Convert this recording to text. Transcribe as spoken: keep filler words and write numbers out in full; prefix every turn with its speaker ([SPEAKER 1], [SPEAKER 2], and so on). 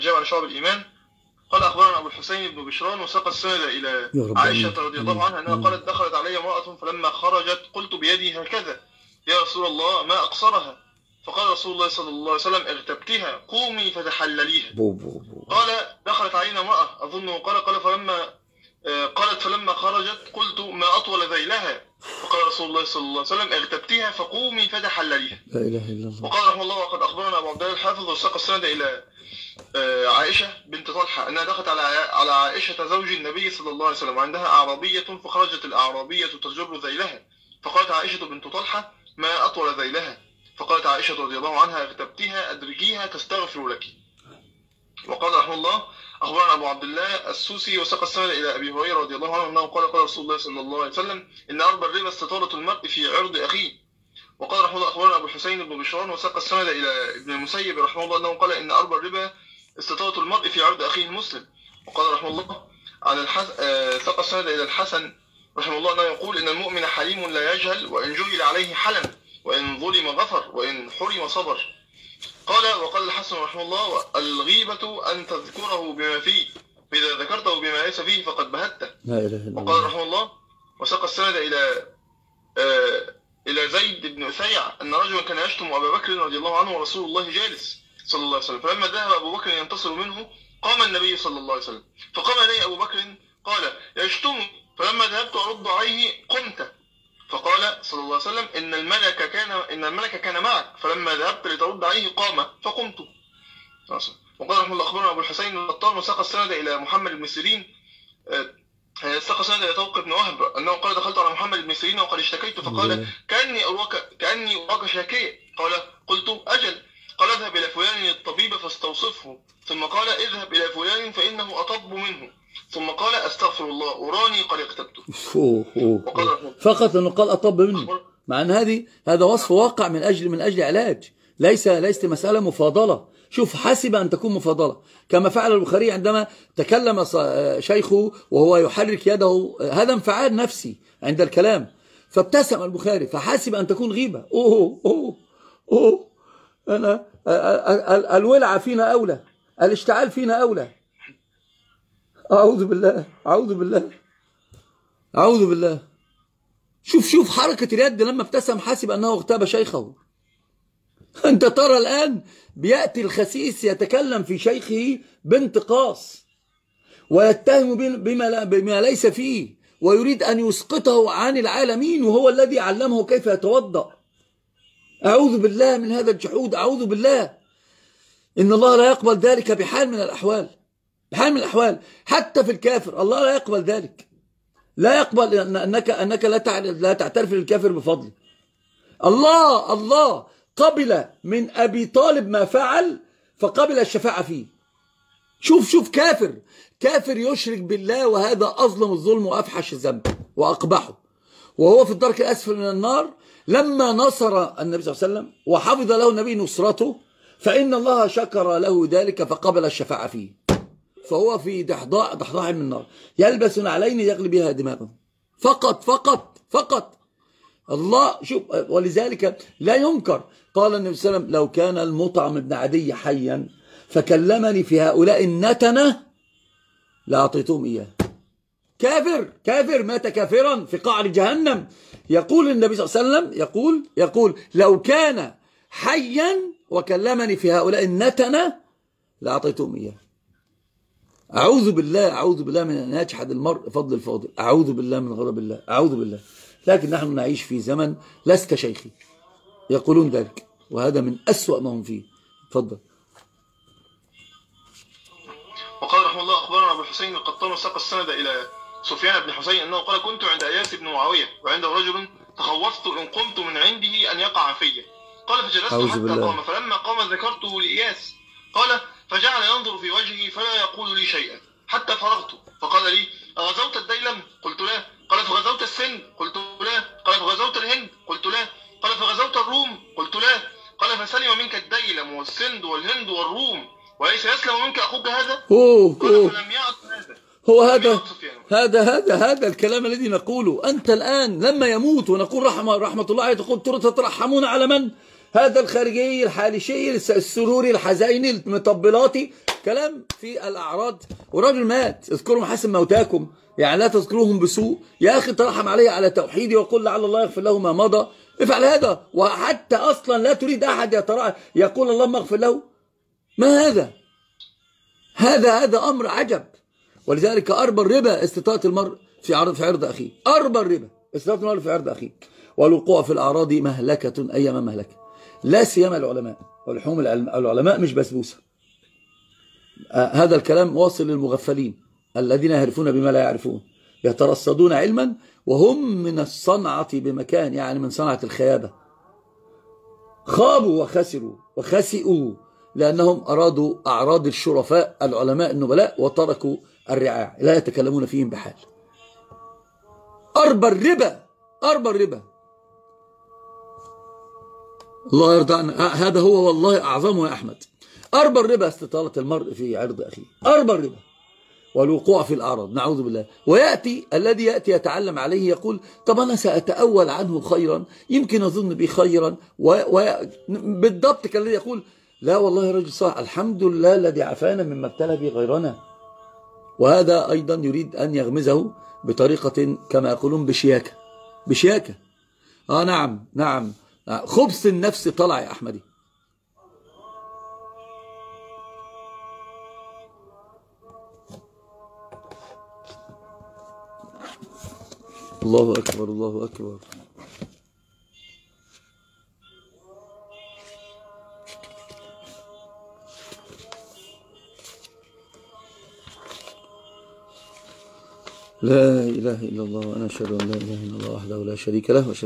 [SPEAKER 1] جاء على شعب الإيمان. قال أخبرنا أبو الحسين بن بشران وساق السند إلى عائشة رضي الله عنها أنها قالت دخلت علي امرأة فلما خرجت قلت بيدي هكذا يا رسول الله ما أقصرها، فقال رسول الله صلى الله عليه وسلم اغتبتها قومي فتحلليها. قال دخلت علينا امرأة أظنه قال قال فلما قالت فلما خرجت قلت ما أطول ذيلها، فقال رسول الله صلى الله عليه وسلم اغتبتها فقومي فتحلليها. لا إله إلا الله. وقال رحمه الله وقد أخبرنا أبو عبد الله الحافظ وساق السند إلى عائشة بنت طلحة أنها دخلت على على عائشة زوج النبي صلى الله عليه وسلم وعندها أعرابية فخرجت الأعرابية تجر ذيلها، فقالت عائشة بنت طلحة ما أطول ذيلها، فقالت عائشة رضي الله عنها اغتبتها أدرجيها تستغفر لك. وقال رحمه الله أخبرنا أبو عبد الله السوسي وساق السند إلى أبي هريرة رضي الله عنه أنه قال قال رسول الله صلى الله عليه وسلم إن أربى الربا استطالة المرء في عرض أخيه. وقال رحمه الله أخبرنا أبو الحسين بن بشران وساق السند إلى ابن المسيب رحمه الله أنه قال إن أربى الربا استطالة المرء في عرض أخيه المسلم. وقال رحمه الله عن الحسن ساق السند إلى الحسن رحمه الله أنه يقول إن المؤمن حليم لا يجهل وإن جهل عليه حلم وإن ظلم غفر وإن حرم صبر. قال وقال الحسن رحمه الله الغيبة أن تذكره بما فيه فإذا ذكرته بما ليس فيه فقد بهته. وقال رحمه الله وساق السند إلى آه إلى زيد بن أثيع أن رجلا كان يشتم أبا بكر رضي الله عنه ورسول الله جالس صلى الله عليه وسلم، فلما ذهب أبو بكر ينتصر منه قام النبي صلى الله عليه وسلم فقام إليه أبو بكر قال يشتم، فلما ذهبت أرد عليه قمت، فقال صلى الله عليه وسلم إن الملك كان إن الملك كان معك، فلما ذهبت لترد عليه قام فقمت. وقال رحمه الله أخبرنا أبو الحسين القطان وساق السند إلى محمد بن سيرين ساق السند إلى طوق بن وهب أنه قال دخلت على محمد بن سيرين وقد اشتكيت فقال كأني أراك كأني أراك شاكيا، قال قلت أجل، قال اذهب إلى فلان الطبيب فاستوصفه، ثم قال اذهب إلى فلان فإنه أطب منه، ثم قال أستغفر الله أراني قد اغتبته.
[SPEAKER 2] فقط أنه قال أطب منه، مع أن هذه هذا وصف واقع من أجل من أجل علاج، ليس ليست مسألة مفاضلة. شوف حسب أن تكون مفاضلة كما فعل البخاري عندما تكلم شيخه وهو يحرك يده، هذا انفعال نفسي عند الكلام، فابتسم البخاري فحسب أن تكون غيبة. أوه أوه أوه أنا الولع فينا أولى، الاشتعال فينا أولى. أعوذ بالله أعوذ بالله أعوذ بالله. شوف شوف حركة اليد لما ابتسم حسب أنه اغتاب شيخه. أنت ترى الآن بيأتي الخسيس يتكلم في شيخه بانتقاص ويتهم بما, بما ليس فيه ويريد أن يسقطه عن العالمين وهو الذي علمه كيف يتوضأ. أعوذ بالله من هذا الجحود، أعوذ بالله. إن الله لا يقبل ذلك بحال من الأحوال، بحال من الأحوال، حتى في الكافر الله لا يقبل ذلك، لا يقبل أنك, أنك لا تعترف للكافر بفضل الله. الله قبل من أبي طالب ما فعل فقبل الشفاعة فيه. شوف شوف كافر كافر يشرك بالله، وهذا أظلم الظلم وأفحش الذنب وأقبحه، وهو في الدرك الأسفل من النار. لما نصر النبي صلى الله عليه وسلم وحفظ له النبي نصرته فإن الله شكر له ذلك فقبل الشفاعة فيه، فهو في ضحضاح ضحضاح من النار يلبس نعلين يغلي بها دماغه فقط فقط فقط. الله شوف، ولذلك لا ينكر قال النبي صلى الله عليه وسلم لو كان المطعم بن عدي حيا فكلمني في هؤلاء النتنة لأعطيتهم إياه. كافر كافر مات كافرا في قعر جهنم. يقول النبي صلى الله عليه وسلم يقول يقول لو كان حيا وكلمني في هؤلاء النتنة لأعطيتهم إياه. أعوذ بالله أعوذ بالله من أن يجحد المرء فضل الفاضل، أعوذ بالله من غضب الله، أعوذ بالله. لكن نحن نعيش في زمن لست شيخي يقولون ذلك، وهذا من أسوأ ما هم فيه. تفضل.
[SPEAKER 1] وقال رحمه الله أخبرنا أبو الحسين القطان وساق السند إلى سفيان بن حسين أنه قال كنت عند إياس بن معاوية وعنده رجل تخوفت إن قمت من عنده أن يقع في. قال فجلست حتى قام، فلما قام ذكرته لإياس قال فجعل ينظر في وجهي فلا يقول لي شيئا حتى فرغت، فقال لي أغزوت الديلم؟ قلت لا. قال فغزوت السند؟ قلت لا. قال فغزوت الهند؟ قلت لا. قال فغزوت الروم؟ قلت لا. قال فسلم منك الديلم والسند والهند والروم وليس يسلم منك أخوك هذا؟
[SPEAKER 2] أوه
[SPEAKER 1] قال
[SPEAKER 2] أوه.
[SPEAKER 1] فلم يعد هذا
[SPEAKER 2] هو هذا هذا هذا هذا الكلام الذي نقوله. أنت الآن لما يموت ونقول رحمة رحمة الله عليه تقول ترى تترحمون على من؟ هذا الخارجي الحالشي السروري الحزيني المطبلاتي، كلام في الأعراض. ورجل مات، اذكروا محاسن موتاكم، يعني لا تذكروهم بسوء. يا أخي ترحم عليه على توحيدي وقل لعل الله يغفر له ما مضى. افعل هذا، وحتى أصلا لا تريد أحد يترى يقول اللهم اغفر له. ما هذا؟ هذا هذا أمر عجب. ولذلك أربى الربا استطاعة المرء في عرض في عرض أخيه. أربى الربا استطاعة المرء في عرض أخيه. والوقوع في الأعراض مهلكة أيما مهلكة، لا سيما العلماء. ولحوم العلماء مش بسبوسة. آه هذا الكلام واصل للمغفلين الذين يعرفون بما لا يعرفون، يترصدون علما وهم من الصنعة بمكان، يعني من صنعة الخيابة. خابوا وخسروا وخسئوا لأنهم أرادوا أعراض الشرفاء العلماء النبلاء وتركوا الرعاع، لا يتكلمون فيهم بحال. أربى الربا، أربى الربا، الله يرضى عنا. هذا هو والله أعظمه يا أحمد. أربى الربا استطالة المرء في عرض أخيه، أربى الربا والوقوع في الأعراض، نعوذ بالله. ويأتي الذي يأتي يتعلم عليه يقول طب أنا سأتأول عنه خيرا، يمكن أظن بي خيرا، وبالضبط كالذي يقول لا والله يا رجل صح، الحمد لله الذي عافانا مما ابتلى به غيرنا. وهذا أيضا يريد أن يغمزه بطريقة كما يقولون بشياكة، بشياكة. آه نعم نعم، خبث النفس طلع يا أحمدي. الله أكبر الله أكبر. لا إله إلا الله وأنا أشهد أن لا إله إلا الله وحده لا شريك له.